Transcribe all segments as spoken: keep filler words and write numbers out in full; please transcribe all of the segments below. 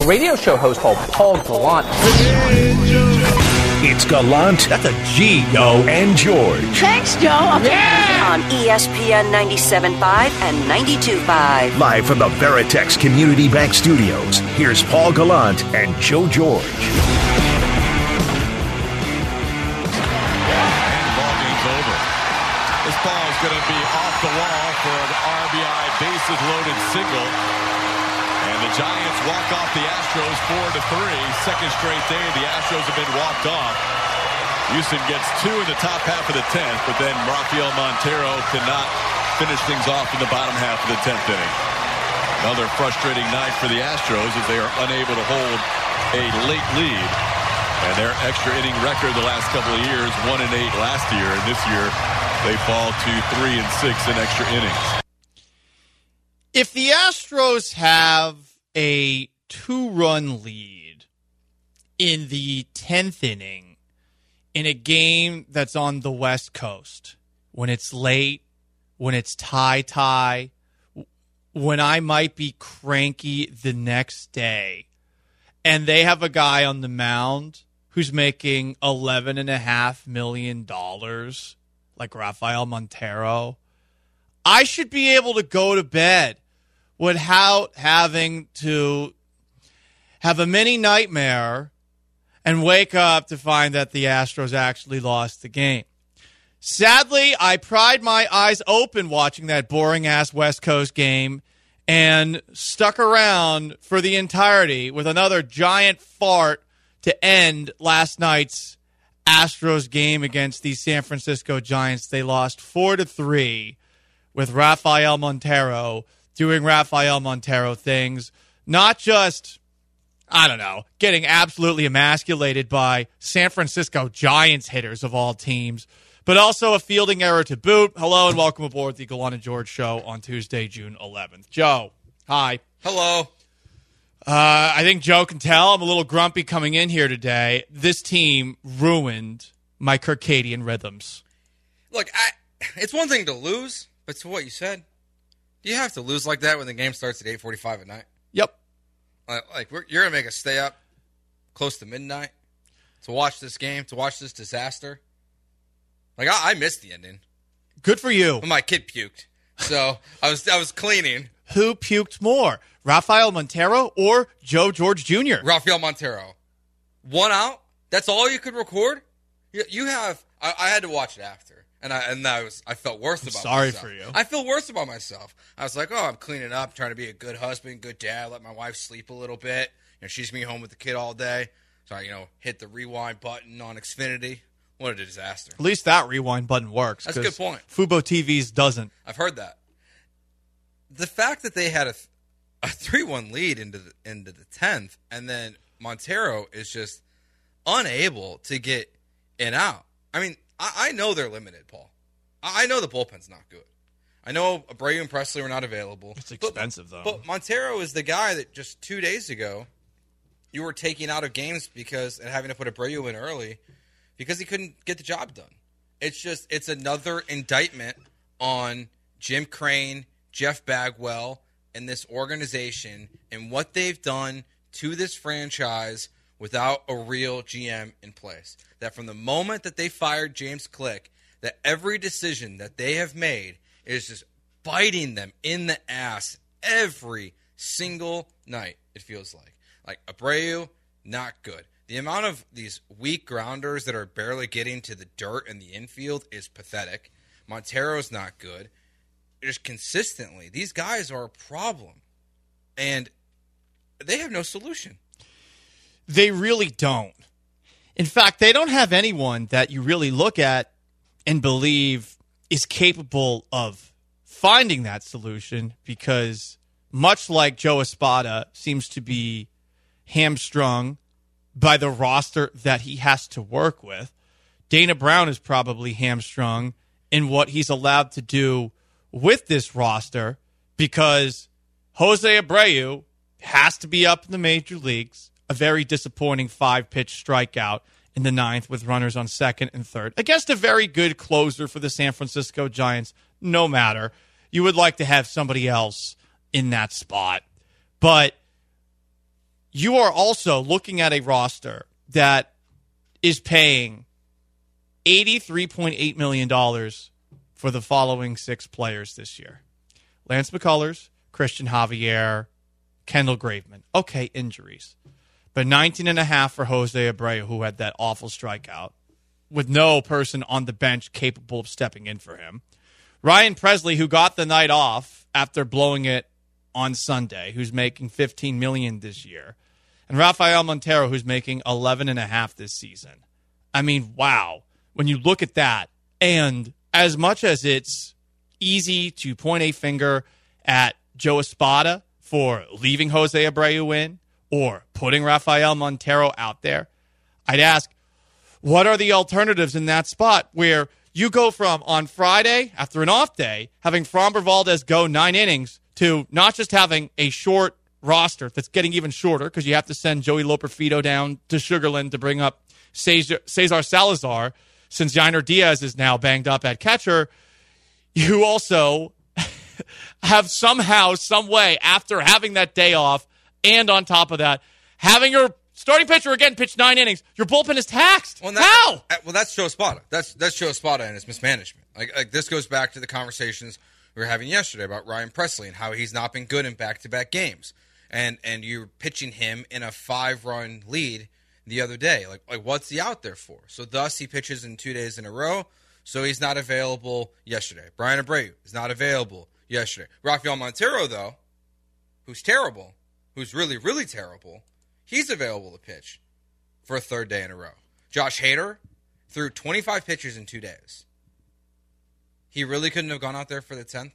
radio show host called Paul Gallant. It's Gallant. That's a G, yo. And George. Thanks, Joe. Yeah! On E S P N ninety-seven point five and ninety-two point five. Live from the Veritex Community Bank Studios, here's Paul Gallant and Joe George. This ball is going to be off the wall for an R B I bases loaded single. And the Giants walk off the Astros four to three. Second straight day the Astros have been walked off. Houston gets two in the top half of the tenth, but then Rafael Montero cannot finish things off in the bottom half of the tenth inning. Another frustrating night for the Astros as they are unable to hold a late lead. And their extra inning record the last couple of years, one and eight last year, and this year they fall to three and six in extra innings. If the Astros have a two-run lead in the tenth inning in a game that's on the West Coast, when it's late, when it's tie-tie, when I might be cranky the next day, and they have a guy on the mound who's making eleven point five million dollars, like Rafael Montero, I should be able to go to bed without having to have a mini nightmare and wake up to find that the Astros actually lost the game. Sadly, I pried my eyes open watching that boring-ass West Coast game and stuck around for the entirety with another giant fart to end last night's Astros game against the San Francisco Giants. They lost four to three with Rafael Montero doing Rafael Montero things, not just, I don't know, getting absolutely emasculated by San Francisco Giants hitters of all teams, but also a fielding error to boot. Hello and welcome aboard the Gallant and George show on Tuesday, June eleventh. Joe, hi. Hello. Uh, I think Joe can tell I'm a little grumpy coming in here today. This team ruined my circadian rhythms. Look, I, it's one thing to lose, but to what you said, do you have to lose like that when the game starts at eight forty-five at night? Yep. Like, like we're, you're going to make us stay up close to midnight to watch this game, to watch this disaster? Like, I, I missed the ending. Good for you. When my kid puked. So I was I was cleaning. Who puked more, Rafael Montero or Joe George Junior? Rafael Montero. One out? That's all you could record? You, you have... I, I had to watch it after. And I and I was I felt worse I'm about sorry myself. for you. I feel worse about myself. I was like, oh, I'm cleaning up, trying to be a good husband, good dad, let my wife sleep a little bit. You know, she's me home with the kid all day. So I, you know, hit the rewind button on Xfinity. What a disaster. At least that rewind button works. That's a good point. Fubo T V's doesn't. I've heard that. The fact that they had a a three one lead into the into the tenth, and then Montero is just unable to get in out. I mean, I, I know they're limited, Paul. I, I know the bullpen's not good. I know Abreu and Presley were not available. It's expensive, but, though. But Montero is the guy that just two days ago you were taking out of games because and having to put Abreu in early because he couldn't get the job done. It's just it's another indictment on Jim Crane, Jeff Bagwell, and this organization and what they've done to this franchise without a real G M in place. That from the moment that they fired James Click, that every decision that they have made is just biting them in the ass every single night, it feels like. Like Abreu, not good. The amount of these weak grounders that are barely getting to the dirt in the infield is pathetic. Montero's not good. Just consistently, these guys are a problem. And they have no solution. They really don't. In fact, they don't have anyone that you really look at and believe is capable of finding that solution because much like Joe Espada seems to be hamstrung by the roster that he has to work with, Dana Brown is probably hamstrung in what he's allowed to do with this roster because Jose Abreu has to be up in the major leagues. A very disappointing five-pitch strikeout in the ninth with runners on second and third against a very good closer for the San Francisco Giants. No matter. You would like to have somebody else in that spot. But you are also looking at a roster that is paying eighty-three point eight million dollars for the following six players this year. Lance McCullers, Christian Javier, Kendall Graveman. Okay, injuries. But nineteen and a half for Jose Abreu, who had that awful strikeout, with no person on the bench capable of stepping in for him. Ryan Presley, who got the night off after blowing it on Sunday, who's making fifteen million dollars this year. And Rafael Montero, who's making eleven and a half this season. I mean, wow. When you look at that, and as much as it's easy to point a finger at Joe Espada for leaving Jose Abreu in or putting Rafael Montero out there, I'd ask, what are the alternatives in that spot where you go from on Friday, after an off day, having Framber Valdez go nine innings to not just having a short roster that's getting even shorter because you have to send Joey Loperfido down to Sugarland to bring up Cesar, Cesar Salazar since Yainer Diaz is now banged up at catcher. You also have somehow, some way, after having that day off, and on top of that, having your starting pitcher again pitch nine innings, your bullpen is taxed. Well, How? Well, that's Joe Espada. That's that's Joe Espada and his mismanagement. Like, like this goes back to the conversations we were having yesterday about Ryan Presley and how he's not been good in back-to-back games, and and you're pitching him in a five-run lead the other day. Like, like what's he out there for? So thus he pitches in two days in a row. So he's not available yesterday. Brian Abreu is not available yesterday. Rafael Montero, though, who's terrible, who's really, really terrible, he's available to pitch for a third day in a row. Josh Hader threw twenty-five pitches in two days. He really couldn't have gone out there for the tenth?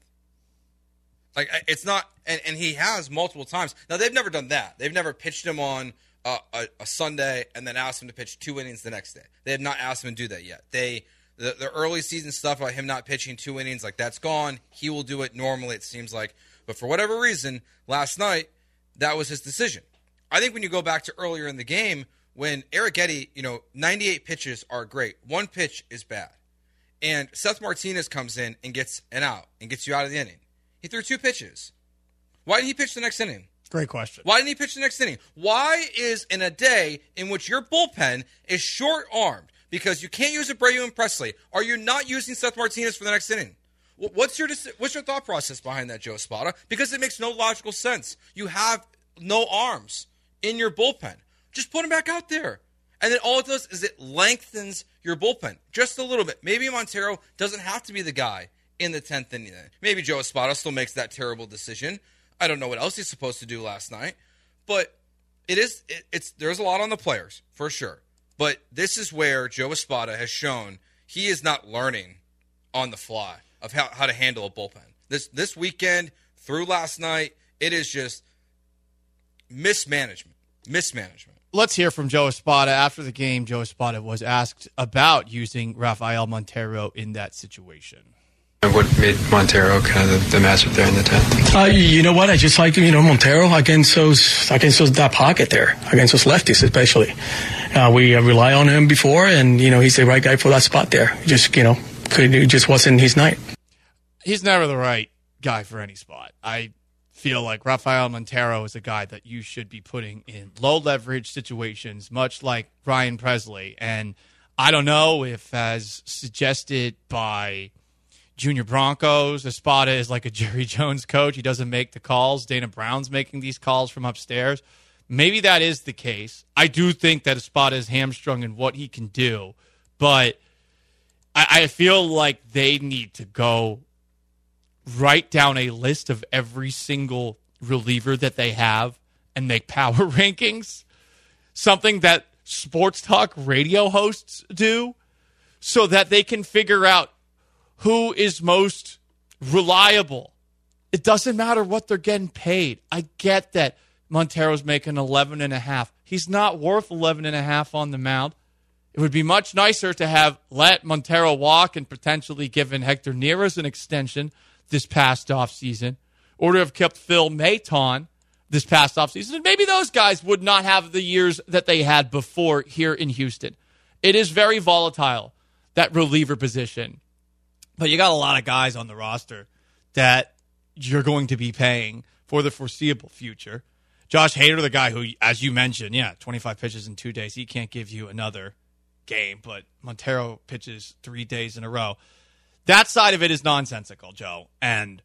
Like, it's not, and, and he has multiple times. Now, they've never done that. They've never pitched him on a, a, a Sunday and then asked him to pitch two innings the next day. They have not asked him to do that yet. They... The, the early season stuff about him not pitching two innings, like, that's gone. He will do it normally, it seems like. But for whatever reason, last night, that was his decision. I think when you go back to earlier in the game, when Eric Eddy, you know, ninety-eight pitches are great. One pitch is bad. And Seth Martinez comes in and gets an out and gets you out of the inning. He threw two pitches. Why didn't he pitch the next inning? Great question. Why didn't he pitch the next inning? Why is in a day in which your bullpen is short-armed, because you can't use Abreu and Presley, are you not using Seth Martinez for the next inning? What's your what's your thought process behind that, Joe Espada? Because it makes no logical sense. You have no arms in your bullpen. Just put him back out there. And then all it does is it lengthens your bullpen just a little bit. Maybe Montero doesn't have to be the guy in the tenth inning. Maybe Joe Espada still makes that terrible decision. I don't know what else he's supposed to do last night. But it is it, it's there's a lot on the players, for sure. But this is where Joe Espada has shown he is not learning on the fly of how, how to handle a bullpen. This this weekend, through last night, it is just mismanagement. Mismanagement. Let's hear from Joe Espada. After the game, Joe Espada was asked about using Rafael Montero in that situation. What made Montero kind of the, the matchup there in the tenth? Uh, you know what? I just like, you know, Montero against those, against those, that pocket there, against those lefties especially. Uh, we uh, rely on him before, and, you know, he's the right guy for that spot there. Just, you know, could, it just wasn't his night. He's never the right guy for any spot. I feel like Rafael Montero is a guy that you should be putting in low leverage situations, much like Ryan Presley. And I don't know if, as suggested by Junior Broncos, Espada is like a Jerry Jones coach. He doesn't make the calls. Dana Brown's making these calls from upstairs. Maybe that is the case. I do think that Espada is hamstrung in what he can do, but I, I feel like they need to go write down a list of every single reliever that they have and make power rankings, something that sports talk radio hosts do, so that they can figure out who is most reliable. It doesn't matter what they're getting paid. I get that Montero's making eleven and a half. He's not worth eleven and a half on the mound. It would be much nicer to have let Montero walk and potentially given Hector Neris an extension this past offseason, or to have kept Phil Maton this past offseason. And maybe those guys would not have the years that they had before here in Houston. It is very volatile, that reliever position. But you got a lot of guys on the roster that you're going to be paying for the foreseeable future. Josh Hader, the guy who, as you mentioned, yeah, twenty-five pitches in two days. He can't give you another game, but Montero pitches three days in a row. That side of it is nonsensical, Joe. And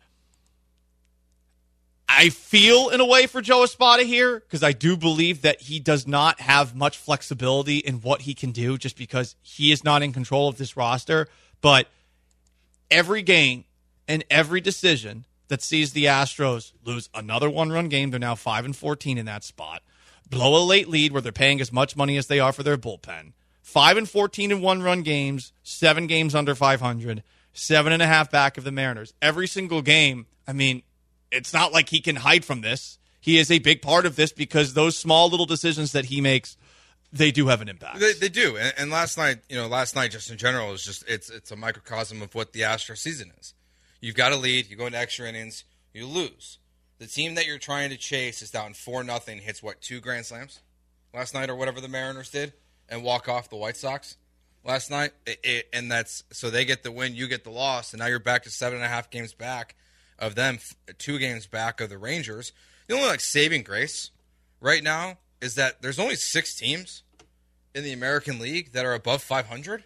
I feel in a way for Joe Espada here because I do believe that he does not have much flexibility in what he can do just because he is not in control of this roster. But every game and every decision that sees the Astros lose another one-run game, they're now five and fourteen in that spot, blow a late lead where they're paying as much money as they are for their bullpen, five and fourteen in one-run games, seven games under five hundred, seven and a half back of the Mariners. Every single game, I mean, it's not like he can hide from this. He is a big part of this because those small little decisions that he makes, they do have an impact. They, they do. And, and last night, you know, last night just in general is just it's it's a microcosm of what the Astros season is. You've got a lead, you go into extra innings, you lose. The team that you're trying to chase is down four nothing, hits what, two grand slams last night or whatever the Mariners did, and walk off the White Sox last night. It, it, and that's so they get the win, you get the loss, and now you're back to seven and a half games back of them, two games back of the Rangers. The only like saving grace right now is that there's only six teams in the American League that are above five hundred.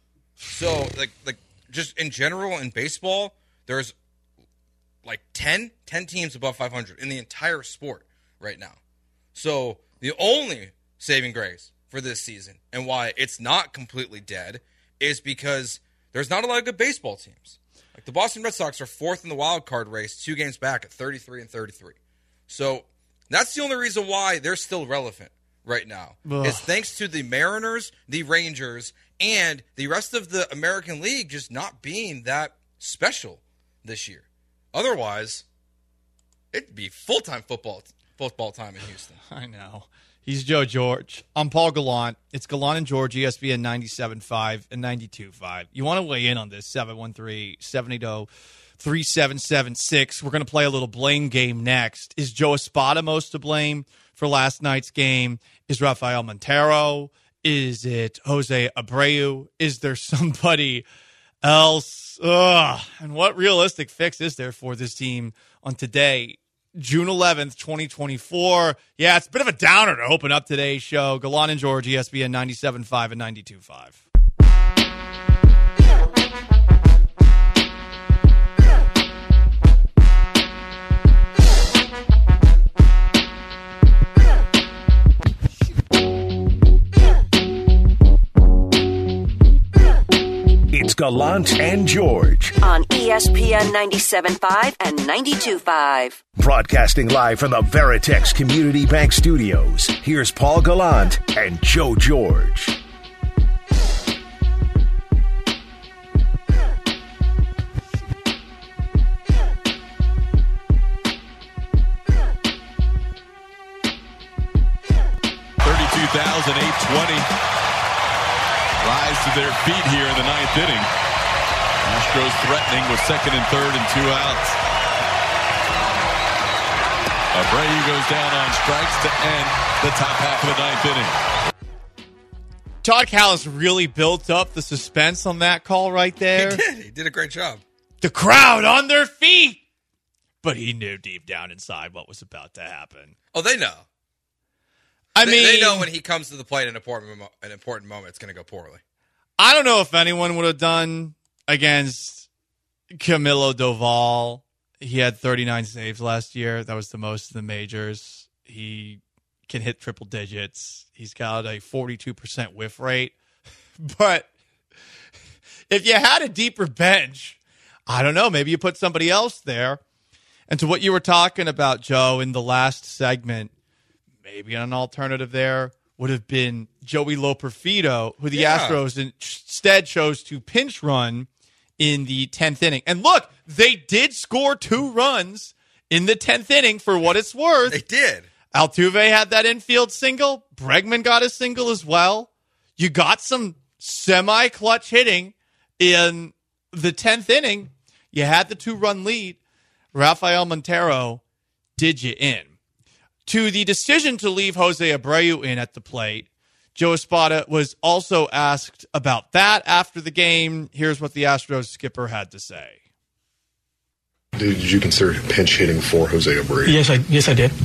So like like just in general in baseball, there's like ten, ten teams above five hundred in the entire sport right now. So the only saving grace for this season and why it's not completely dead is because there's not a lot of good baseball teams. Like the Boston Red Sox are fourth in the wild card race, two games back at thirty-three and thirty-three. So that's the only reason why they're still relevant right now. Ugh. Is thanks to the Mariners, the Rangers, and the rest of the American League just not being that special this year. Otherwise, it'd be full-time football football time in Houston. I know. He's Joe George. I'm Paul Gallant. It's Gallant and George, E S P N ninety-seven point five and ninety-two point five. You want to weigh in on this, seven one three, seven eight zero, three seven seven six. We're going to play a little blame game next. Is Joe Espada most to blame for last night's game? Is Rafael Montero? Is it Jose Abreu? Is there somebody else? Ugh. And what realistic fix is there for this team on today, June eleventh, twenty twenty-four? Yeah, it's a bit of a downer to open up today's show. Gallant and George, E S P N ninety-seven point five and ninety-two point five. It's Gallant and George on E S P N ninety-seven point five and ninety-two point five. Broadcasting live from the Veritex Community Bank Studios. Here's Paul Gallant and Joe George. thirty-two thousand eight hundred twenty rise to their feet here in the ninth inning. Astros threatening with second and third and two outs. Abreu goes down on strikes to end the top half of the ninth inning. Todd Callis really built up the suspense on that call right there. He did. He did a great job. The crowd on their feet. But he knew deep down inside what was about to happen. Oh, they know. I they, mean, they know when he comes to the plate in an important, an important moment, it's going to go poorly. I don't know if anyone would have done against Camilo Doval. He had thirty-nine saves last year. That was the most in the majors. He can hit triple digits. He's got a forty-two percent whiff rate. But if you had a deeper bench, I don't know, maybe you put somebody else there. And to what you were talking about, Joe, in the last segment, maybe an alternative there would have been Joey Loperfido, who the yeah. Astros instead chose to pinch run in the tenth inning. And look, they did score two runs in the tenth inning for what it's worth. They did. Altuve had that infield single. Bregman got a single as well. You got some semi-clutch hitting in the tenth inning. You had the two-run lead. Rafael Montero did you in. To the decision to leave Jose Abreu in at the plate, Joe Espada was also asked about that after the game. Here's what the Astros skipper had to say. Did you consider pinch hitting for Jose Abreu? Yes, I yes I did.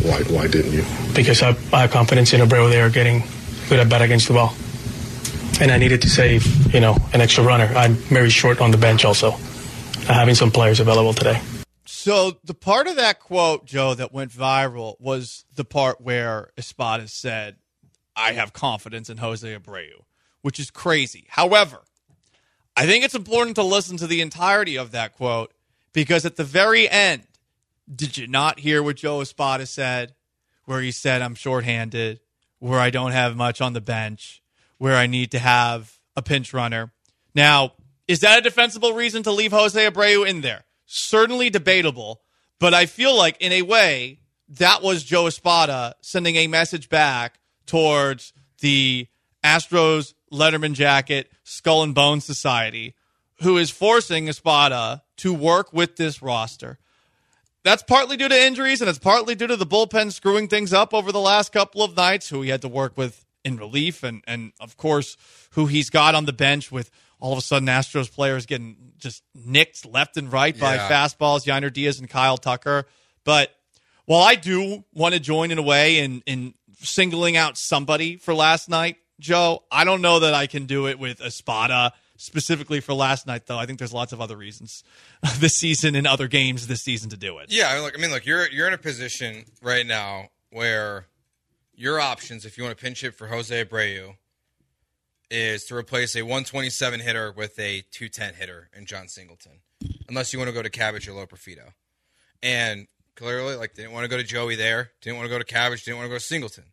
Why why didn't you? Because I, I have confidence in Abreu there getting good at bat against the ball. And I needed to save, you know, an extra runner. I'm very short on the bench also, having some players available today. So the part of that quote, Joe, that went viral was the part where Espada said, I have confidence in Jose Abreu, which is crazy. However, I think it's important to listen to the entirety of that quote because at the very end, did you not hear what Joe Espada said? Where he said, I'm shorthanded, where I don't have much on the bench, where I need to have a pinch runner. Now, is that a defensible reason to leave Jose Abreu in there? Certainly debatable, but I feel like in a way that was Joe Espada sending a message back towards the Astros Letterman Jacket Skull and Bones Society, who is forcing Espada to work with this roster. That's partly due to injuries, and it's partly due to the bullpen screwing things up over the last couple of nights, who he had to work with in relief, and, and of course, who he's got on the bench with all of a sudden Astros players getting just nicked left and right by Yeah. fastballs, Yainer Diaz and Kyle Tucker. But while I do want to join in a way in, in singling out somebody for last night, Joe, I don't know that I can do it with Espada specifically for last night, though. I think there's lots of other reasons this season and other games this season to do it. Yeah, I mean, look, I mean, look, you're you're in a position right now where your options, if you want to pinch hit for Jose Abreu, is to replace a one twenty-seven hitter with a two ten hitter in John Singleton, unless you want to go to Cabbage or Loperfido. And clearly, like, they didn't want to go to Joey there, didn't want to go to Cabbage, didn't want to go to Singleton.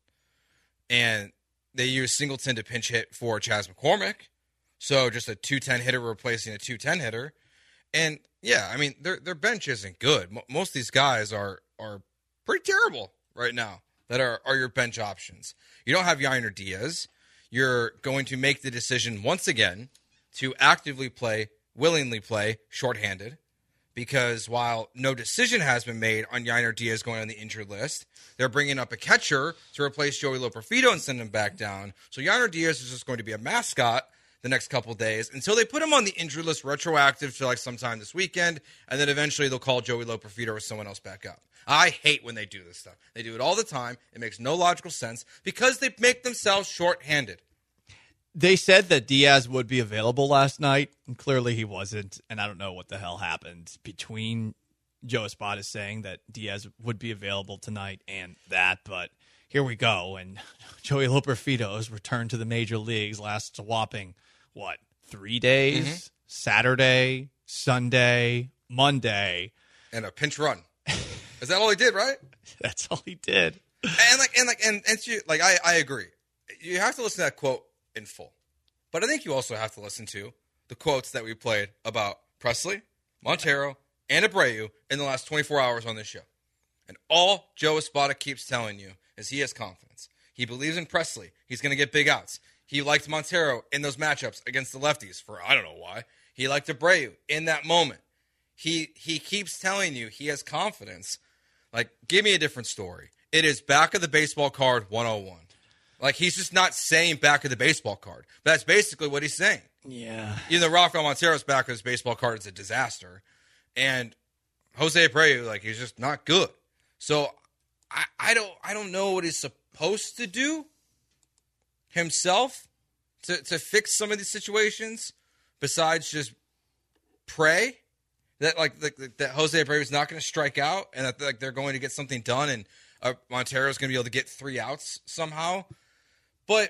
And they used Singleton to pinch hit for Chas McCormick, so just a two ten hitter replacing a two ten hitter. And, yeah, I mean, their their bench isn't good. Most of these guys are are pretty terrible right now that are, are your bench options. You don't have Yainer Diaz. You're going to make the decision once again to actively play, willingly play, shorthanded, because while no decision has been made on Yainer Diaz going on the injured list, they're bringing up a catcher to replace Joey Loperfido and send him back down. So Yainer Diaz is just going to be a mascot the next couple days until they put him on the injured list retroactive to like sometime this weekend, and then eventually they'll call Joey Loperfido or someone else back up. I hate when they do this stuff. They do it all the time. It makes no logical sense because they make themselves shorthanded. They said that Diaz would be available last night, and clearly he wasn't, and I don't know what the hell happened between Joe Espada saying that Diaz would be available tonight and that, but here we go, and Joey Loperfido's return to the major leagues lasts a whopping, what, three days? Mm-hmm. Saturday, Sunday, Monday. And a pinch run. Is that all he did, right? That's all he did. And like, and like, and, and like, I, I agree. You have to listen to that quote in full. But I think you also have to listen to the quotes that we played about Presley, Montero, and Abreu in the last twenty-four hours on this show. And all Joe Espada keeps telling you is he has confidence. He believes in Presley. He's going to get big outs. He liked Montero in those matchups against the lefties for I don't know why. He liked Abreu in that moment. He he keeps telling you he has confidence. Like, give me a different story. It is back of the baseball card one oh one. Like, he's just not saying back of the baseball card. But that's basically what he's saying. Yeah. Even though Rafael Montero's back of his baseball card is a disaster. And Jose Abreu, like, he's just not good. So, I, I don't I don't know what he's supposed to do himself to, to fix some of these situations besides just pray that, like, that, that Jose Abreu is not going to strike out and that, like, they're going to get something done and uh, Montero's going to be able to get three outs somehow. But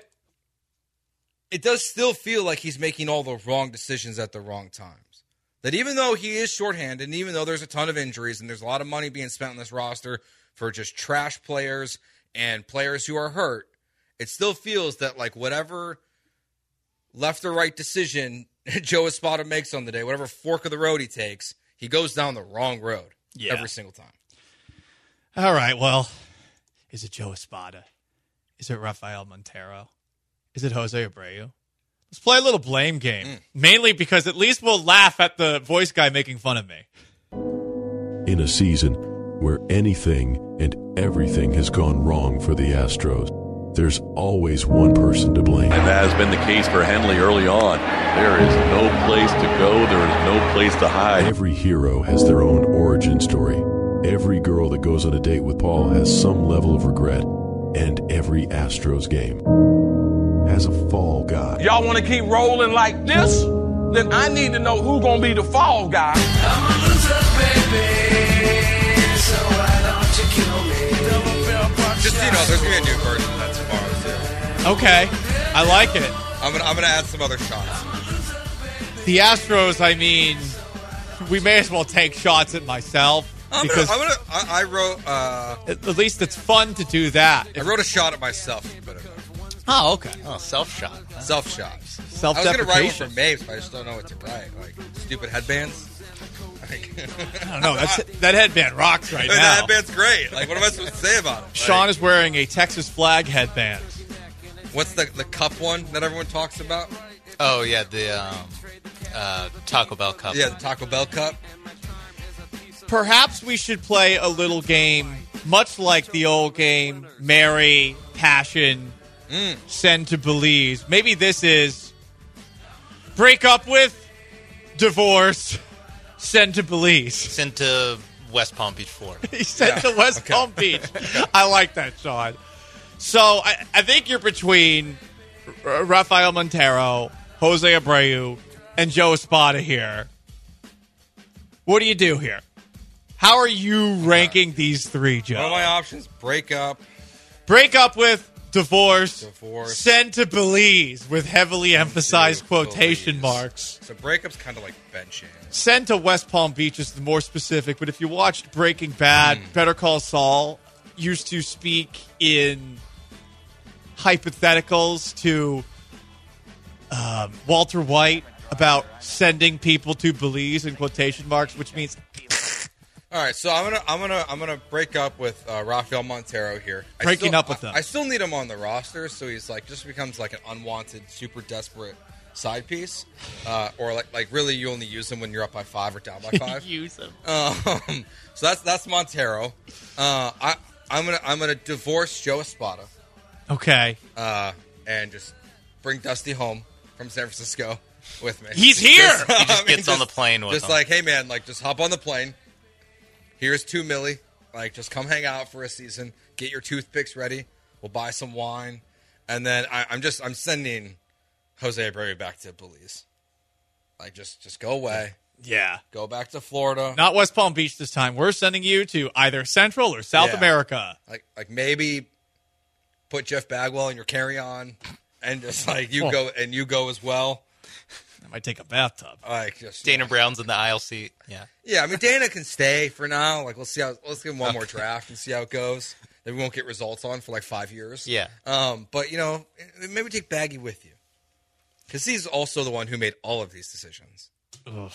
it does still feel like he's making all the wrong decisions at the wrong times. That even though he is shorthanded, and even though there's a ton of injuries, and there's a lot of money being spent on this roster for just trash players and players who are hurt, it still feels that, like, whatever left or right decision Joe Espada makes on the day, whatever fork of the road he takes, he goes down the wrong road yeah. every single time. All right, well, is it Joe Espada? Is it Rafael Montero? Is it Jose Abreu? Let's play a little blame game. Mm. Mainly because at least we'll laugh at the voice guy making fun of me. In a season where anything and everything has gone wrong for the Astros, there's always one person to blame. And that has been the case for Henley early on. There is no place to go. There is no place to hide. Every hero has their own origin story. Every girl that goes on a date with Paul has some level of regret, and every Astros game has a fall guy. Y'all want to keep rolling like this? Then I need to know who's going to be the fall guy. I'm a loser, baby, so why don't you kill me? Just so you know, there's going to be a new version of that tomorrow, too. Okay. I like it. I'm going to I'm gonna add some other shots. The Astros, I mean, we may as well take shots at myself. I'm because gonna, I'm gonna, I, I wrote... Uh, at least it's fun to do that. I wrote a shot at myself. Oh, okay. Oh, self-shot. Huh? Self-shots. Self-deprecation. I was going to write one for Mapes, but I just don't know what to write. Like, stupid headbands? Like, I don't know. That's, that headband rocks right I mean, now. That headband's great. Like, what am I supposed to say about it? Sean like, is wearing a Texas flag headband. What's the the cup one that everyone talks about? Oh, yeah, the um, uh, Taco Bell cup. Yeah, the Taco Bell cup. Perhaps we should play a little game, much like the old game, Marry, Passion, mm. Send to Belize. Maybe this is break up with, divorce, send to Belize. Send to West Palm Beach, Florida. He sent yeah. to West okay. Palm Beach. I like that, Sean. So I, I think you're between R- Rafael Montero, Jose Abreu, and Joe Espada here. What do you do here? How are you ranking right. these three, Joe? What are my options? Break up. Break up with, divorce, divorce. Send to Belize with heavily emphasized quotation Belize. marks. So breakup's kind of like benching. Send to West Palm Beach is the more specific, but if you watched Breaking Bad, mm. Better Call Saul used to speak in hypotheticals to um, Walter White about sending people to Belize in quotation marks, which means... All right, so I'm gonna I'm gonna I'm gonna break up with uh, Rafael Montero here. I Breaking still, up with him. I, I still need him on the roster, so he's like just becomes like an unwanted, super desperate side piece, uh, or like like really you only use him when you're up by five or down by five. Use him. Um, so that's that's Montero. Uh, I I'm gonna I'm gonna divorce Joe Espada. Okay. Uh, and just bring Dusty home from San Francisco with me. He's here. Just, he just gets on the plane with Just him. like, hey man, like just hop on the plane. Here's two milli. Like, just come hang out for a season. Get your toothpicks ready. We'll buy some wine, and then I, I'm just I'm sending Jose Abreu back to Belize. Like, just just go away. Yeah, go back to Florida. Not West Palm Beach this time. We're sending you to either Central or South yeah. America. Like like maybe put Jeff Bagwell in your carry-on, and just like you oh. go and you go as well. I might take a bathtub. Like just Dana Brown's in the aisle seat. Yeah, yeah. I mean, Dana can stay for now. Like, let's see how. Let's give him one okay. more draft and see how it goes. That we won't get results on for like five years. Yeah. Um. But you know, maybe take Baggy with you, because he's also the one who made all of these decisions. Ugh.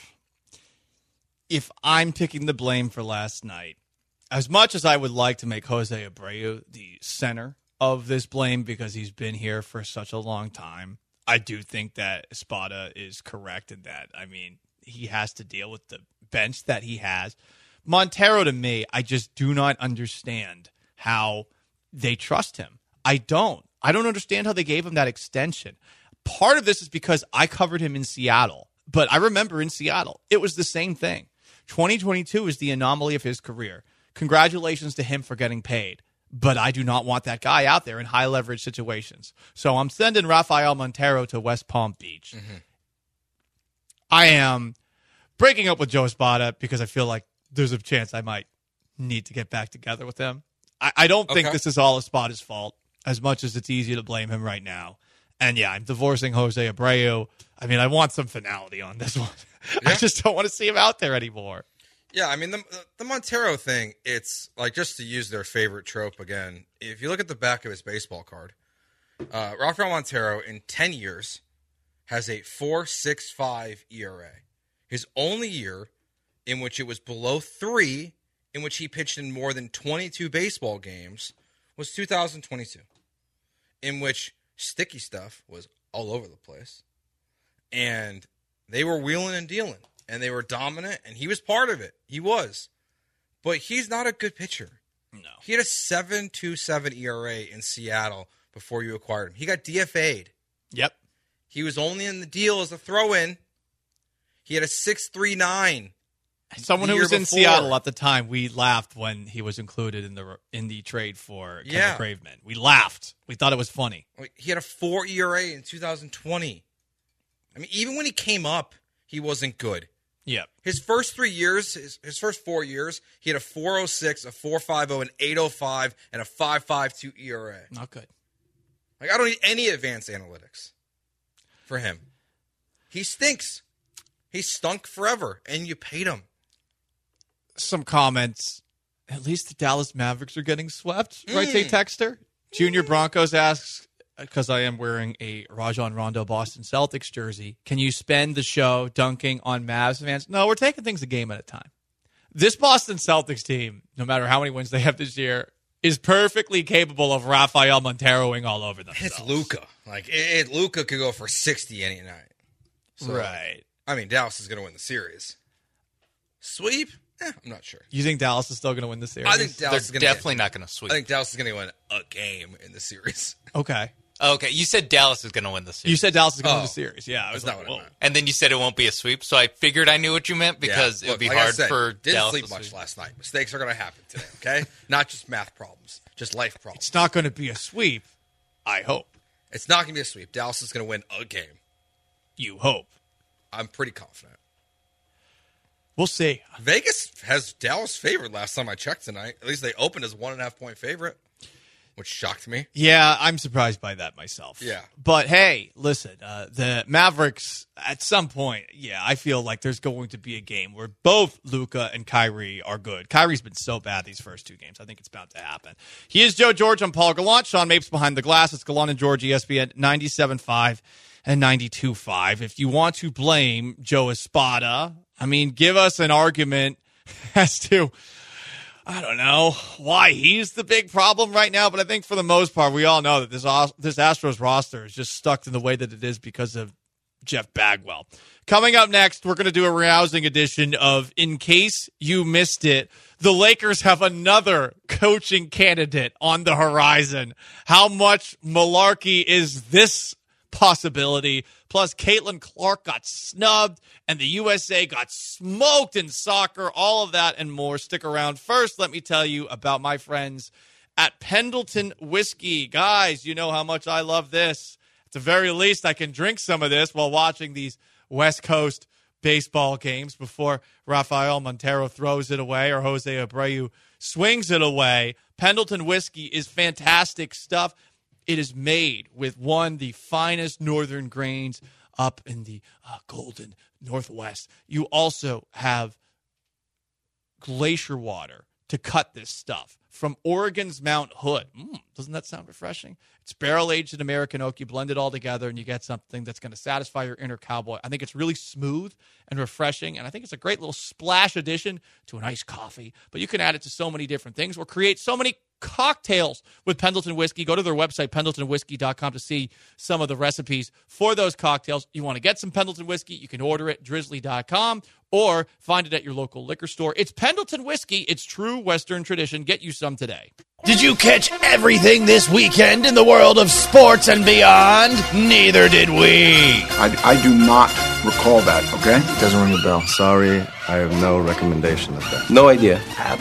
If I'm taking the blame for last night, as much as I would like to make Jose Abreu the center of this blame because he's been here for such a long time, I do think that Espada is correct in that. I mean, he has to deal with the bench that he has. Montero, to me, I just do not understand how they trust him. I don't. I don't understand how they gave him that extension. Part of this is because I covered him in Seattle. But I remember in Seattle, it was the same thing. twenty twenty-two is the anomaly of his career. Congratulations to him for getting paid. But I do not want that guy out there in high-leverage situations. So I'm sending Rafael Montero to West Palm Beach. Mm-hmm. I am breaking up with Joe Espada because I feel like there's a chance I might need to get back together with him. I, I don't think okay. this is all Espada's fault, as much as it's easy to blame him right now. And, yeah, I'm divorcing Jose Abreu. I mean, I want some finality on this one. Yeah. I just don't want to see him out there anymore. Yeah, I mean, the the Montero thing, it's like, just to use their favorite trope again, if you look at the back of his baseball card, uh, Rafael Montero in ten years has a four point six five E R A. His only year in which it was below three, in which he pitched in more than twenty-two baseball games, was two thousand twenty-two, in which sticky stuff was all over the place. And they were wheeling and dealing. And they were dominant, and he was part of it. He was. But he's not a good pitcher. No. He had a seven point two seven E R A in Seattle before you acquired him. He got D F A'd. Yep. He was only in the deal as a throw-in. He had a six point three nine Someone the who year was in before. Seattle at the time, we laughed when he was included in the in the trade for Kevin Yeah. Graveman. We laughed. We thought it was funny. He had a four E R A in two thousand twenty. I mean, even when he came up, he wasn't good. Yep. His first three years, his, his first four years, he had a four oh six, a four fifty, an eight oh five, and a five fifty-two E R A. Not good. Like, I don't need any advanced analytics for him. He stinks. He stunk forever, and you paid him. Some comments. At least the Dallas Mavericks are getting swept, right, Mm. Tate Texter? Junior Broncos asks, because I am wearing a Rajon Rondo Boston Celtics jersey, can you spend the show dunking on Mavs fans? No, we're taking things a game at a time. This Boston Celtics team, no matter how many wins they have this year, is perfectly capable of Rafael Monteroing all over them. It's Luka. Like, it, it, Luka could go for sixty any night. So, Right. I mean, Dallas is going to win the series. Sweep? Eh, I'm not sure. You think Dallas is still going to win the series? I think Dallas They're is going definitely not going to sweep. I think Dallas is going to win a game in the series. Okay. Okay, you said Dallas is going to win the series. You said Dallas is going to Oh, win the series. Yeah, I was that's like, not what I whoa. meant. And then you said it won't be a sweep, so I figured I knew what you meant because Yeah, it would look, be like I hard said, for didn't Dallas sleep to much sweep. last night. Mistakes are going to happen today, okay? Not just math problems, just life problems. It's not going to be a sweep, I hope. It's not going to be a sweep. Dallas is going to win a game. You hope. I'm pretty confident. We'll see. Vegas has Dallas favored last time I checked tonight. At least they opened as one and a half point favorite, which shocked me. Yeah, I'm surprised by that myself. Yeah. But hey, listen, uh, the Mavericks, at some point, yeah, I feel like there's going to be a game where both Luka and Kyrie are good. Kyrie's been so bad these first two games. I think it's about to happen. He is Joe George. I'm Paul Gallant. Sean Mapes behind the glass. It's Gallant and George, E S P N ninety-seven point five and ninety-two point five. If you want to blame Joe Espada, I mean, give us an argument as to, I don't know, why he's the big problem right now. But I think for the most part, we all know that this this Astros roster is just stuck in the way that it is because of Jeff Bagwell. Coming up next, we're going to do a rousing edition of In Case You Missed It. The Lakers have another coaching candidate on the horizon. How much malarkey is this possibility? Plus, Caitlin Clark got snubbed, and the U S A got smoked in soccer. All of that and more. Stick around. First, let me tell you about my friends at Pendleton Whiskey. Guys, you know how much I love this. At the very least, I can drink some of this while watching these West Coast baseball games before Rafael Montero throws it away or Jose Abreu swings it away. Pendleton Whiskey is fantastic stuff. It is made with one, the finest northern grains up in the uh, golden Northwest. You also have glacier water to cut this stuff from Oregon's Mount Hood. Mm, doesn't that sound refreshing? It's barrel-aged in American oak. You blend it all together, and you get something that's going to satisfy your inner cowboy. I think it's really smooth and refreshing, and I think it's a great little splash addition to an iced coffee. But you can add it to so many different things or create so many cocktails with Pendleton Whiskey. Go to their website, pendleton whiskey dot com, to see some of the recipes for those cocktails. You want to get some Pendleton Whiskey, you can order it, drizzly dot com, or find it at your local liquor store. It's Pendleton Whiskey. It's true Western tradition. Get you some today. Did you catch everything this weekend in the world of sports and beyond? Neither did we. I, I do not recall that, okay? Doesn't ring a bell. Sorry, I have no recommendation of that. No idea.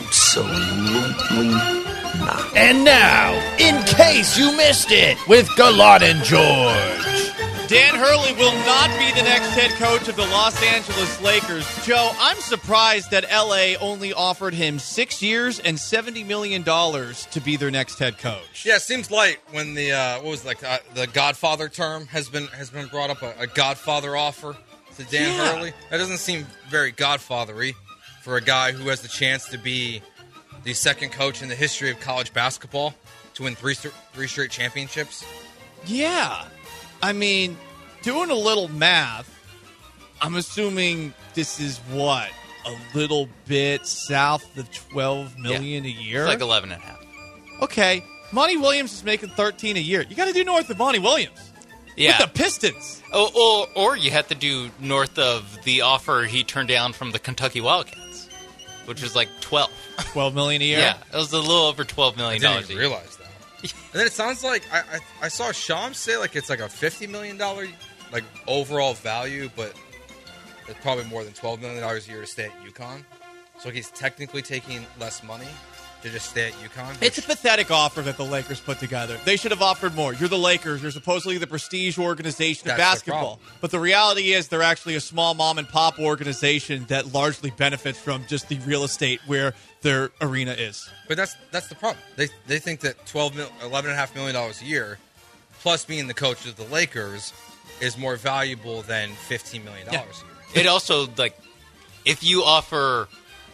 Absolutely not. And now, in case you missed it, with Gallant and George. Dan Hurley will not be the next head coach of the Los Angeles Lakers. Joe, I'm surprised that L A only offered him six years and seventy million dollars to be their next head coach. Yeah, it seems light when the uh, what was it, like uh, the Godfather term has been has been brought up, a, a Godfather offer to Dan Yeah. Hurley. That doesn't seem very Godfathery for a guy who has the chance to be the second coach in the history of college basketball to win three st- three straight championships. Yeah. I mean, doing a little math, I'm assuming this is what? A little bit south of twelve million dollars a year? It's like eleven and a half. Okay. Monty Williams is making thirteen a year. You got to do north of Monty Williams. Yeah. With the Pistons. Oh, or, or you have to do north of the offer he turned down from the Kentucky Wildcats, which was like twelve. twelve million dollars a year? Yeah, it was a little over twelve million I dollars didn't a even year. realize that. And then it sounds like I, I I saw Shams say like it's like a fifty million dollars like overall value, but it's probably more than twelve million dollars a year to stay at UConn. So he's technically taking less money to just stay at UConn? It's a pathetic offer that the Lakers put together. They should have offered more. You're the Lakers. You're supposedly the prestige organization of That's the basketball. problem. But the reality is they're actually a small mom-and-pop organization that largely benefits from just the real estate where their arena is. But that's that's the problem. They they think that twelve mil, eleven point five million dollars a year, plus being the coach of the Lakers, is more valuable than fifteen million dollars yeah. a year. It also, like, if you offer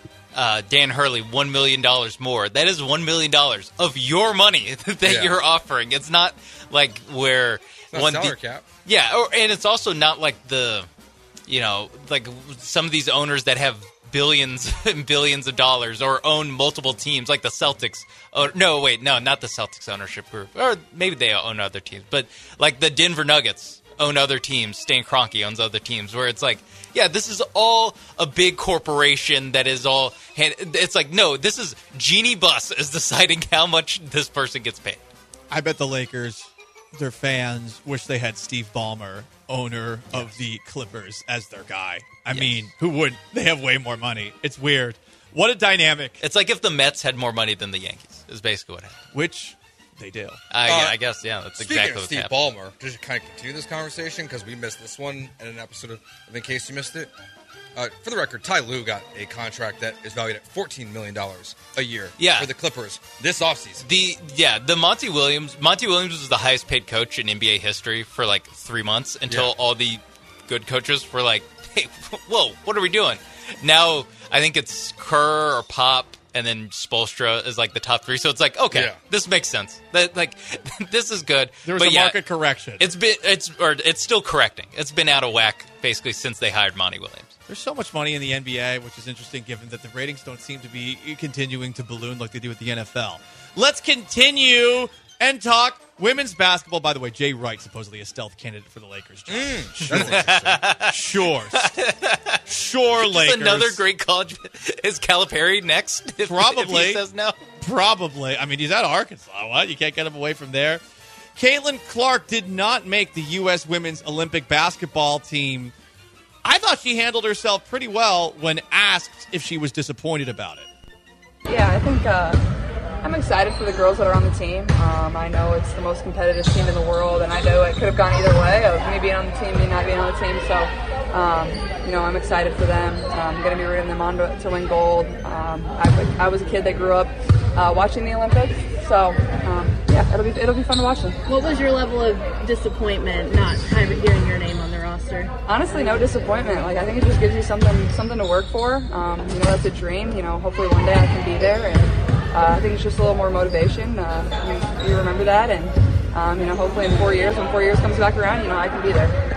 uh, Dan Hurley one million dollars more, that is one million dollars of your money that Yeah. you're offering. It's not like where It's not one salary de- cap. Yeah, or, and it's also not like the, you know, like some of these owners that have billions and billions of dollars or own multiple teams, like the Celtics. Oh, no, wait, no, not the Celtics ownership group. Or maybe they own other teams. But like the Denver Nuggets own other teams. Stan Kroenke owns other teams, where it's like, yeah, this is all a big corporation that is all... It's like, no, this is Jeannie Buss is deciding how much this person gets paid. I bet the Lakers, their fans, wish they had Steve Ballmer, owner of the Clippers, as their guy. I Yes. mean, who would? They have way more money. It's weird. What a dynamic. It's like if the Mets had more money than the Yankees, is basically what happened. Which they do. I, Uh, I guess, yeah, that's Speaking exactly of what's Steve happening. Ballmer, just to kind of continue this conversation, because we missed this one in an episode of, in case you missed it. Uh, for the record, Ty Lue got a contract that is valued at fourteen million dollars a year Yeah. for the Clippers this offseason. The yeah, the Monty Williams Monty Williams was the highest paid coach in N B A history for like three months until Yeah. all the good coaches were like, "Hey, whoa, what are we doing?" Now I think it's Kerr or Pop, and then Spoelstra is like the top three. So it's like, okay, Yeah. this makes sense. That like this is good. There was but a yeah, market correction. It's been it's or it's still correcting. It's been out of whack basically since they hired Monty Williams. There's so much money in the N B A, which is interesting given that the ratings don't seem to be continuing to balloon like they do with the N F L. Let's continue and talk women's basketball. By the way, Jay Wright, supposedly a stealth candidate for the Lakers. Mm, sure. sure. Sure, Just Lakers. another great college. Is Calipari next? If, Probably. If he says no. Probably. I mean, he's at Arkansas. What? You can't get him away from there. Caitlin Clark did not make the U S women's Olympic basketball team. I thought she handled herself pretty well when asked if she was disappointed about it. Yeah, I think uh, I'm excited for the girls that are on the team. Um, I know it's the most competitive team in the world, and I know it could have gone either way of me being on the team, me not being on the team. So, um, you know, I'm excited for them. I'm going to be rooting them on to, to win gold. Um, I, I was a kid that grew up uh, watching the Olympics, so um, yeah, it'll be it'll be fun to watch them. What was your level of disappointment not having hearing your name on the roster? Honestly, no disappointment. Like I think it just gives you something something to work for. Um, you know, that's a dream. You know, hopefully one day I can be there, and uh, I think it's just a little more motivation. Uh, you, you remember that, and um, you know, hopefully in four years, when four years comes back around, you know, I can be there.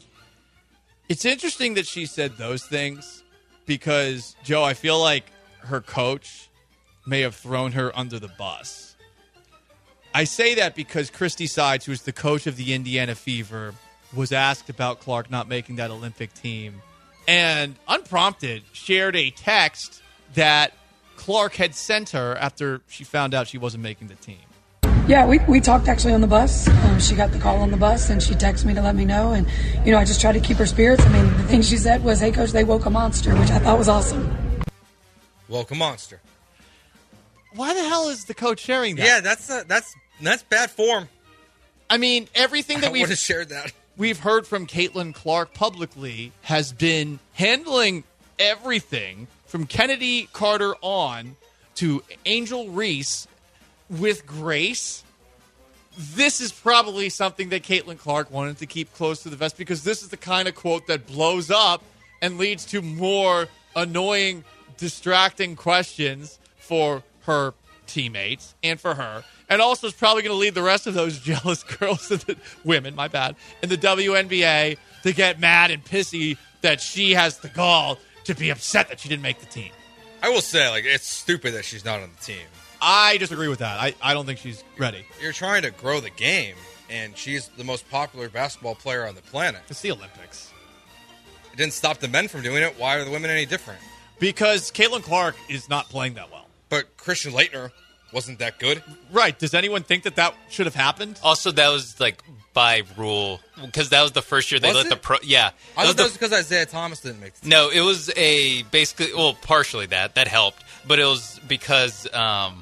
It's interesting that she said those things because, Joe, I feel like her coach may have thrown her under the bus. I say that because Christy Sides, who is the coach of the Indiana Fever, was asked about Clark not making that Olympic team and, unprompted, shared a text that Clark had sent her after she found out she wasn't making the team. Yeah, we, we talked actually on the bus. Um, she got the call on the bus, and she texted me to let me know. And, you know, I just tried to keep her spirits. I mean, the thing she said was, hey, Coach, they woke a monster, which I thought was awesome. Woke a monster. Why the hell is the coach sharing that? Yeah, that's uh, that's that's bad form. I mean, everything that I we've would have shared that. we've heard from Caitlin Clark publicly has been handling everything from Kennedy Carter on to Angel Reese with grace. This is probably something that Caitlin Clark wanted to keep close to the vest because this is the kind of quote that blows up and leads to more annoying, distracting questions for her teammates and for her. And also is probably going to lead the rest of those jealous girls, the women, my bad, in the W N B A to get mad and pissy that she has the gall to be upset that she didn't make the team. I will say, like, it's stupid that she's not on the team. I disagree with that. I, I don't think she's ready. You're trying to grow the game, and she's the most popular basketball player on the planet. It's the Olympics. It didn't stop the men from doing it. Why are the women any different? Because Caitlin Clark is not playing that well. But Christian Laettner wasn't that good. Right. Does anyone think that that should have happened? Also, that was like by rule because that was the first year they Was let it? the pro. Yeah, I thought the- that was because Isaiah Thomas didn't make the team. No, it was a basically well, partially that that helped, but it was because um,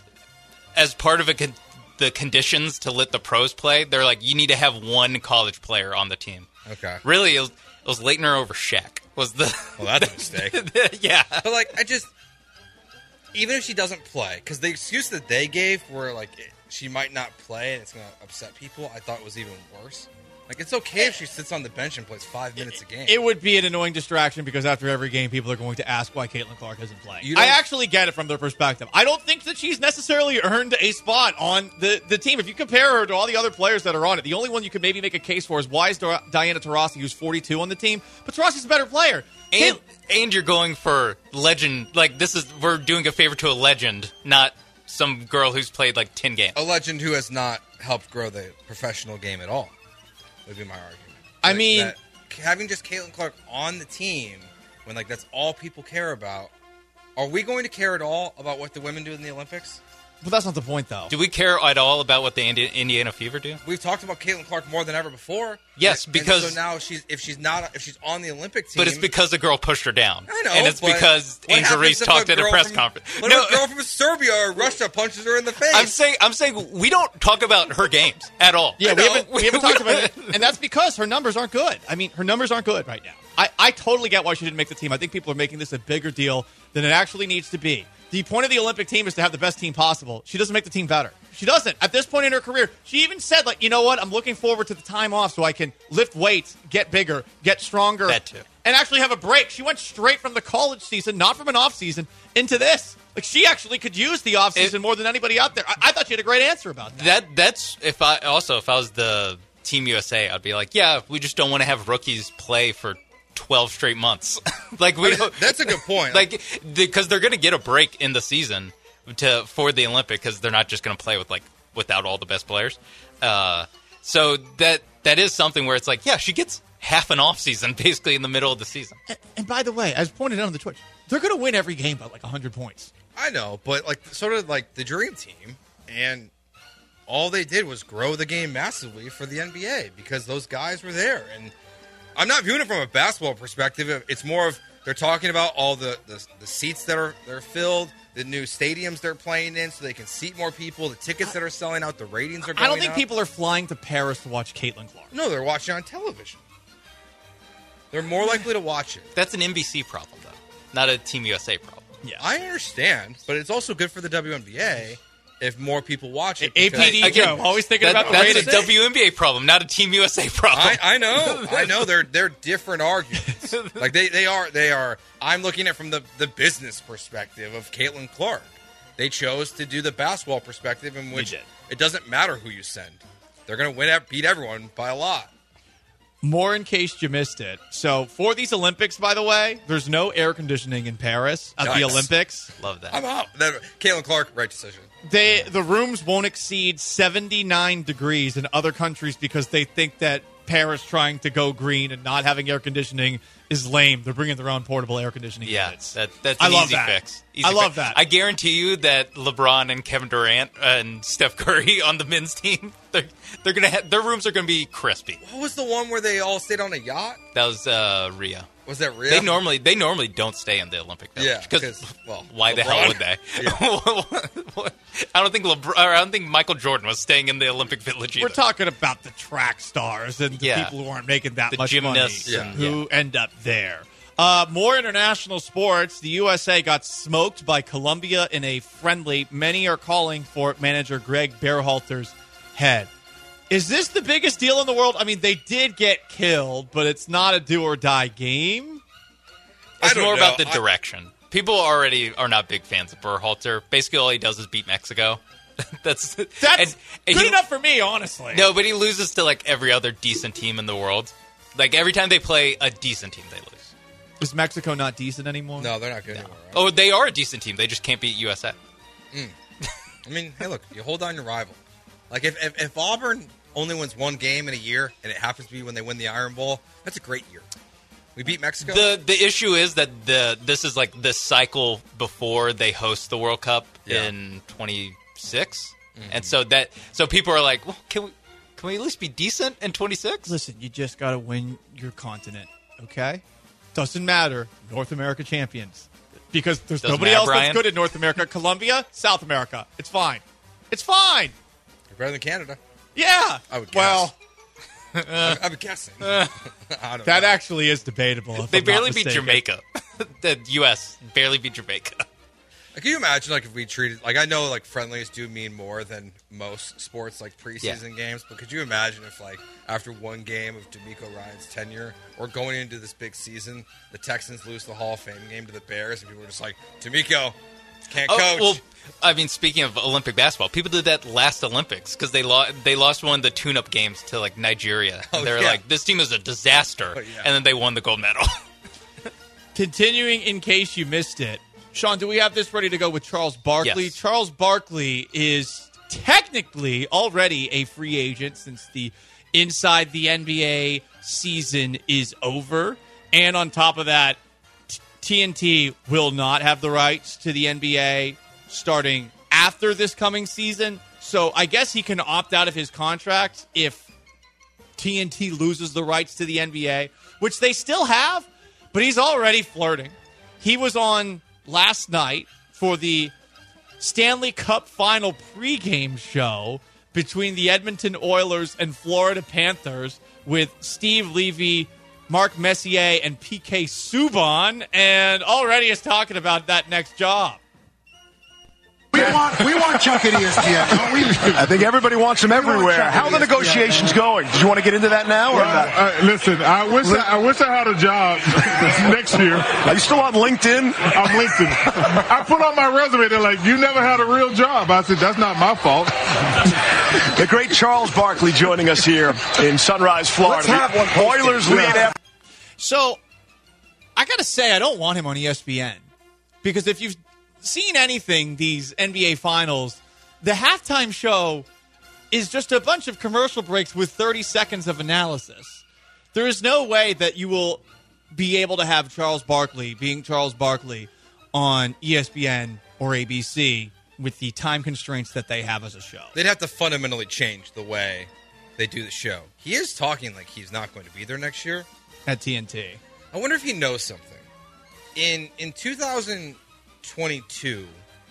as part of a con- the conditions to let the pros play, they're like you need to have one college player on the team. Okay. Really, it was, it was Leitner over Shaq. Was the Well, that's a mistake. yeah, but like I just even if she doesn't play, because the excuse that they gave were like it, she might not play and it's going to upset people. I thought it was even worse. Like it's okay if she sits on the bench and plays five minutes a game. It would be an annoying distraction because after every game, people are going to ask why Caitlin Clark isn't playing. You don't- I actually get it from their perspective. I don't think that she's necessarily earned a spot on the, the team. If you compare her to all the other players that are on it, the only one you could maybe make a case for is why is Di- Diana Taurasi, who's forty-two, on the team? But Taurasi's a better player. and and you're going for legend. Like this is we're doing a favor to a legend, not some girl who's played like ten games. A legend who has not helped grow the professional game at all would be my argument. I Like, mean- that having just Caitlin Clark on the team when like that's all people care about. Are we going to care at all about what the women do in the Olympics? But that's not the point, though. Do we care at all about what the Indi- Indiana Fever do? We've talked about Caitlin Clark more than ever before. Yes, And because- so now she's if she's not if she's on the Olympic team, But it's because the girl pushed her down. I know, and it's but because what Angel happens Reese if talked a at a girl press from- conference. What No, if a girl from Serbia or Russia punches her in the face? I'm saying, I'm saying we don't talk about her games at all. Yeah, I we know. haven't, we haven't talked about it. And that's because her numbers aren't good. I mean, her numbers aren't good right now. I, I totally get why she didn't make the team. I think people are making this a bigger deal than it actually needs to be. The point of the Olympic team is to have the best team possible. She doesn't make the team better. She doesn't. At this point in her career, she even said, like, you know what? I'm looking forward to the time off so I can lift weights, get bigger, get stronger. That too. And actually have a break. She went straight from the college season, not from an off season, into this. Like, she actually could use the off season more than anybody out there. I, I thought she had a great answer about that. That that's if I also if I was the Team U S A, I'd be like, yeah, we just don't want to have rookies play for twelve straight months. like we don't, That's a good point. like because they're going to get a break in the season to for the Olympic because they're not just going to play with like without all the best players. Uh, so that that is something where it's like, yeah, she gets half an off season basically in the middle of the season. And, and by the way, as pointed out on the Twitch, they're going to win every game by like one hundred points. I know, but like so did like the Dream Team, and all they did was grow the game massively for the N B A because those guys were there. And I'm not viewing it from a basketball perspective. It's more of they're talking about all the, the, the seats that are they're filled, the new stadiums they're playing in, so they can seat more people. The tickets that are selling out, the ratings are going I don't think up. people are flying to Paris to watch Caitlin Clark. No, they're watching on television. They're more likely to watch it. That's an N B C problem though, not a Team U S A problem. Yeah, I understand, but it's also good for the W N B A if more people watch it. A P D because- Joe, always thinking That- about the that's ratings. a W N B A problem, not a Team U S A problem. I, I know, I know. They're they're different arguments. Like they, they are they are. I'm looking at it from the the business perspective of Caitlin Clark. They chose to do the basketball perspective, in which did. it doesn't matter who you send. They're going to win, beat everyone by a lot. More in case you missed it. So for these Olympics, by the way, there's no air conditioning in Paris at the Yikes. Olympics. Love that. I'm out. That, Caitlin Clark, right decision. They the rooms won't exceed seventy-nine degrees in other countries because they think that Paris trying to go green and not having air conditioning is lame. They're bringing their own portable air conditioning Yeah, units. that, that's I an love easy that. fix. Easy I love fix. that. I guarantee you that LeBron and Kevin Durant and Steph Curry on the men's team, they're they're gonna ha- their rooms are gonna be crispy. What was the one where they all stayed on a yacht? That was uh, Rio. Was that real? They normally they normally don't stay in the Olympic Village. Yeah, because 'cause, well, why the LeBron. hell would they? I don't think LeBron. Or I don't think Michael Jordan was staying in the Olympic Village either. We're talking about the track stars and the Yeah. people who aren't making that The much gymnasts money and- who end up there. Uh, more international sports. The U S A got smoked by Colombia in a friendly. Many are calling for manager Greg Berhalter's head. Is this the biggest deal in the world? I mean, they did get killed, but it's not a do-or-die game. It's I don't more know. about the I- direction. People already are not big fans of Berhalter. Basically, all he does is beat Mexico. That's That's and- and good he- enough for me, honestly. No, but he loses to like every other decent team in the world. Like every time they play a decent team, they lose. Is Mexico not decent anymore? No, they're not good anymore. Right? Oh, they are a decent team. They just can't beat U S A. I mean, hey, look, you hold on your rival. Like if, if if Auburn only wins one game in a year, and it happens to be when they win the Iron Bowl, that's a great year. We beat Mexico. The the issue is that the this is like the cycle before they host the World Cup Yeah. in twenty-six, mm-hmm. and so that so people are like, well, can we can we at least be decent in twenty-six? Listen, you just got to win your continent, okay? Doesn't matter. North America champions, because there's Doesn't nobody matter, else Brian. that's good in North America. Colombia, South America, it's fine. It's fine. You're better than Canada. Yeah. I would guess. Well. I'm, I'm guessing. Uh, I don't that know. actually is debatable. If They I'm barely not beat mistaken. Jamaica. The U S barely beat Jamaica. Like, can you imagine, like, if we treated, like, I know, like, friendlies do mean more than most sports, like, preseason Yeah. games, but could you imagine if, like, after one game of D'Amico Ryan's tenure, or going into this big season, the Texans lose the Hall of Fame game to the Bears, and people were just like, D'Amico, can't Oh, coach. well, I mean, speaking of Olympic basketball, people did that last Olympics because they lost. They lost one of the tune-up games to like Nigeria. Oh, they were yeah. like, "This team is a disaster," Oh, yeah. and then they won the gold medal. Continuing, in case you missed it, Sean, do we have this ready to go with Charles Barkley? Yes. Charles Barkley is technically already a free agent since the inside the N B A season is over. And on top of that, t- T N T will not have the rights to the N B A starting after this coming season. So I guess he can opt out of his contract if T N T loses the rights to the N B A, which they still have, but he's already flirting. He was on last night for the Stanley Cup final pregame show between the Edmonton Oilers and Florida Panthers with Steve Levy, Mark Messier, and P K Subban, and already is talking about that next job. We want we want Chuck at E S P N, don't we? I think everybody wants him everywhere. How are the negotiations going? Do you want to get into that now? Or Well, uh, listen, I wish I, I wish I had a job next year. Are you still on LinkedIn? I'm LinkedIn. I put on my resume, they're like, you never had a real job. I said, that's not my fault. The great Charles Barkley joining us here in Sunrise, Florida. Let's have one The Oilers posted. lead after. So, I got to say, I don't want him on E S P N. Because if you've seen anything, these N B A finals, the halftime show is just a bunch of commercial breaks with thirty seconds of analysis. There is no way that you will be able to have Charles Barkley, being Charles Barkley, on E S P N or A B C with the time constraints that they have as a show. They'd have to fundamentally change the way they do the show. He is talking like he's not going to be there next year. At T N T. I wonder if he knows something. In in two thousand twenty-two,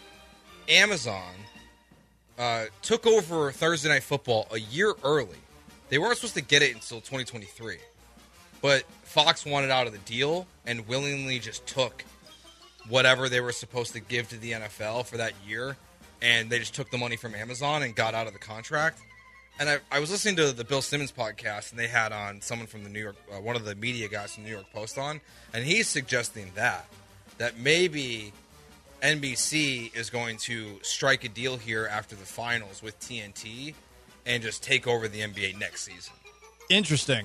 Amazon uh, took over Thursday Night Football a year early. They weren't supposed to get it until twenty twenty-three. But Fox wanted out of the deal and willingly just took whatever they were supposed to give to the N F L for that year, and they just took the money from Amazon and got out of the contract. And I, I was listening to the Bill Simmons podcast, and they had on someone from the New York, uh, one of the media guys from the New York Post on, and he's suggesting that, that maybe N B C is going to strike a deal here after the finals with T N T and just take over the N B A next season. Interesting.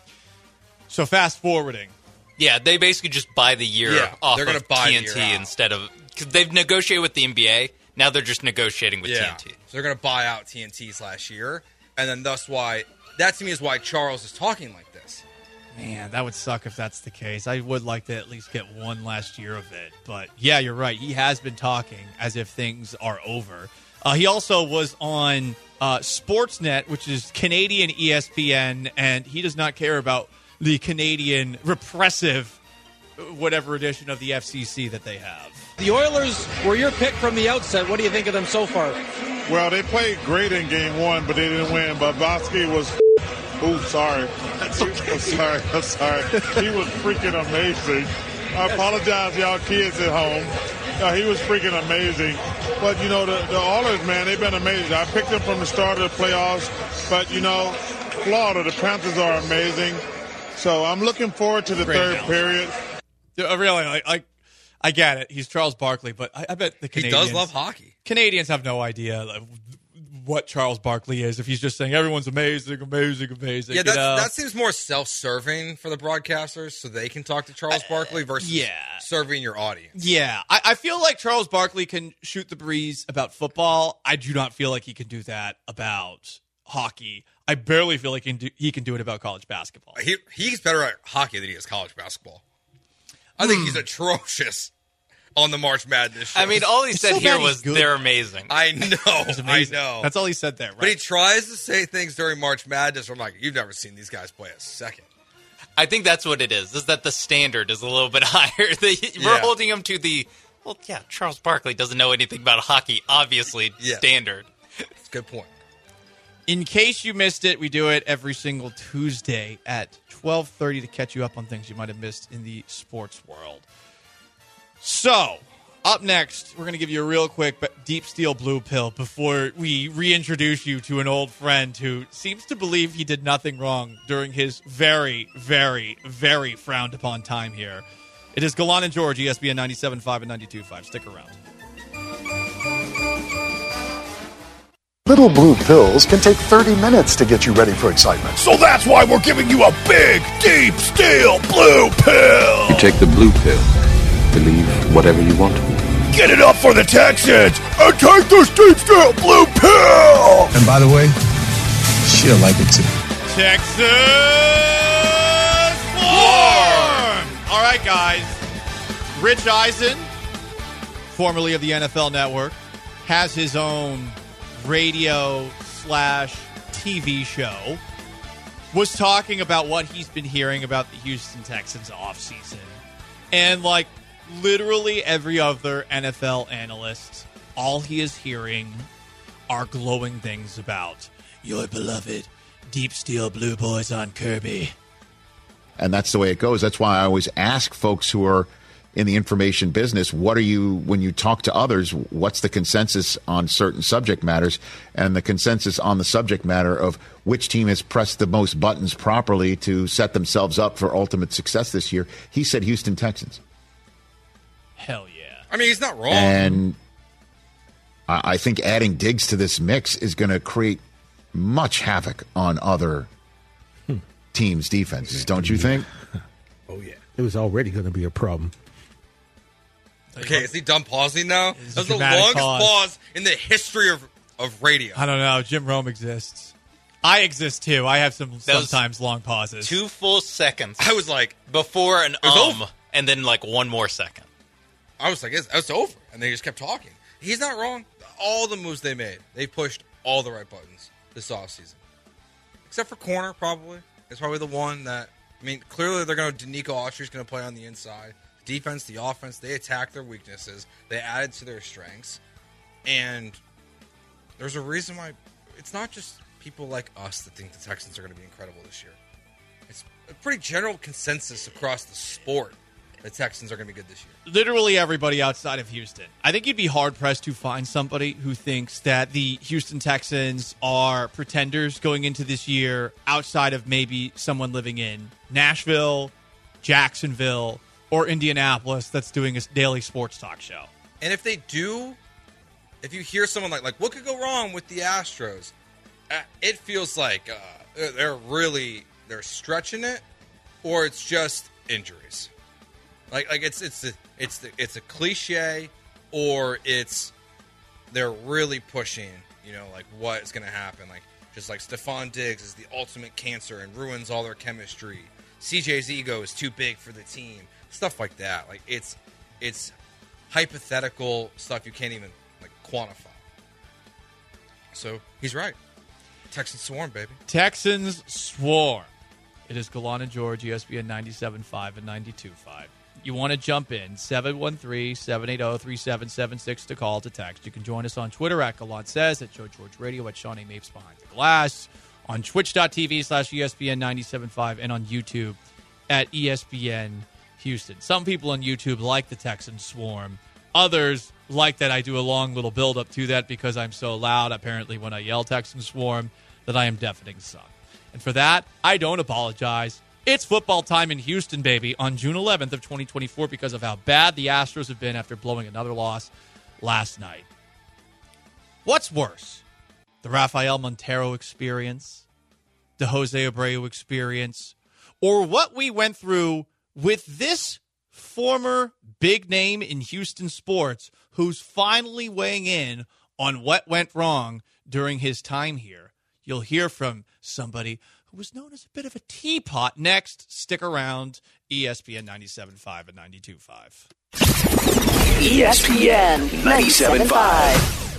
So fast forwarding. Yeah, they basically just buy the year Yeah, off they're gonna of buy T the N T year out. instead of because they've negotiated with the N B A. Now they're just negotiating with yeah. T N T. So they're going to buy out T N T's last year, and then thus why that to me is why Charles is talking like this. Man, that would suck if that's the case. I would like to at least get one last year of it. But yeah, you're right. He has been talking as if things are over. Uh, he also was on uh, Sportsnet, which is Canadian E S P N, and he does not care about the Canadian repressive whatever edition of the F C C that they have. The Oilers were your pick from the outset. What do you think of them so far? Well, they played great in game one, but they didn't win. But Bosky was, ooh, sorry. That's okay. I'm sorry. I'm sorry. He was freaking amazing. I apologize, y'all kids at home. Uh, he was freaking amazing. But, you know, the, the Oilers, man, they've been amazing. I picked them from the start of the playoffs. But, you know, Florida, the Panthers are amazing. So I'm looking forward to the Great third analogy. period. Yeah, really, I, I, I get it. He's Charles Barkley, but I, I bet the He Canadians... does love hockey. Canadians have no idea like, what Charles Barkley is if he's just saying everyone's amazing, amazing, amazing. Yeah, you that's, know? that seems more self-serving for the broadcasters, so they can talk to Charles Barkley versus yeah. serving your audience. Yeah, I, I feel like Charles Barkley can shoot the breeze about football. I do not feel like he can do that about hockey, I barely feel like he can do, he can do it about college basketball. He he's better at hockey than he is college basketball. I think he's atrocious on the March Madness show. I mean, all he It's said so here bad was he's good. they're amazing. I know, I amazing. know. That's all he said there, right? But he tries to say things during March Madness where I'm like, you've never seen these guys play a second. I think that's what it is, is that the standard is a little bit higher. The- We're Yeah. holding him to the, well, yeah, Charles Barkley doesn't know anything about hockey, obviously, Yeah. standard. It's a good point. In case you missed it, we do it every single Tuesday at twelve thirty to catch you up on things you might have missed in the sports world. So, up next, we're going to give you a real quick but deep steel blue pill before we reintroduce you to an old friend who seems to believe he did nothing wrong during his very, very, very frowned upon time here. It is Galan and George, E S P N ninety-seven point five and ninety-two point five. Stick around. Little blue pills can take thirty minutes to get you ready for excitement. So that's why we're giving you a big, deep steel blue pill. You take the blue pill. Believe whatever you want to. Get it up for the Texans and take this deep steel blue pill. And by the way, she'll like it too. Texas Swarm! All right, guys. Rich Eisen, formerly of the N F L Network, has his own radio slash T V show, was talking about what he's been hearing about the Houston Texans offseason. And, like, literally every other N F L analyst, all he is hearing are glowing things about your beloved Deep Steel Blue Boys on Kirby. And that's the way it goes. That's why I always ask folks who are in the information business, what are you, when you talk to others, what's the consensus on certain subject matters? And the consensus on the subject matter of which team has pressed the most buttons properly to set themselves up for ultimate success this year. He said Houston Texans. Hell yeah. I mean, he's not wrong. And I I think adding Diggs to this mix is going to create much havoc on other teams' defenses, don't you think? Oh, yeah. It was already going to be a problem. Okay, is he done pausing now? It's That's a the dramatic longest pause. pause in the history of, of radio. I don't know. Jim Rome exists. I exist too. I have some That was sometimes long pauses. Two full seconds. I was like, before an was um, over. and then like one more second. I was like, it's, it's over. And they just kept talking. He's not wrong. All the moves they made, they pushed all the right buttons this offseason. Except for corner, probably. It's probably the one that, I mean, clearly they're going to, Danico Autry's going to play on the inside. The defense, the offense, they attacked their weaknesses. They added to their strengths. And there's a reason why it's not just people like us that think the Texans are going to be incredible this year. It's a pretty general consensus across the sport the Texans are going to be good this year. Literally everybody outside of Houston. I think you'd be hard-pressed to find somebody who thinks that the Houston Texans are pretenders going into this year outside of maybe someone living in Nashville, Jacksonville, or Indianapolis that's doing a daily sports talk show. And if they do, if you hear someone like, like what could go wrong with the Astros, uh, it feels like uh, they're really, they're stretching it, or it's just injuries. Like, like it's it's a, it's the, it's a cliche, or it's they're really pushing, you know, like what is going to happen. Like just like Stephon Diggs is the ultimate cancer and ruins all their chemistry. C J's ego is too big for the team. Stuff like that. Like it's it's hypothetical stuff you can't even like quantify. So he's right. Texans swarm, baby. Texans swarm. It is Galan and George, E S P N ninety-seven point five and ninety-two point five. You want to jump in, seven one three, seven eight zero, three seven seven six to call to text. You can join us on Twitter at Galan Says, at Joe George Radio, at Shawnee Mapes Behind the Glass, on twitch.tv slash ESPN ninety-seven point five, and on YouTube at E S P N Houston. Some people on YouTube like the Texans swarm. Others like that I do a long little build-up to that because I'm so loud, apparently, when I yell Texans swarm, that I am deafening some. And for that, I don't apologize. It's football time in Houston, baby, on June eleventh of twenty twenty-four because of how bad the Astros have been after blowing another loss last night. What's worse? The Rafael Montero experience, the Jose Abreu experience, or what we went through with this former big name in Houston sports who's finally weighing in on what went wrong during his time here? You'll hear from somebody who was known as a bit of a teapot. Next, stick around. E S P N ninety-seven point five and ninety-two point five. E S P N ninety-seven point five.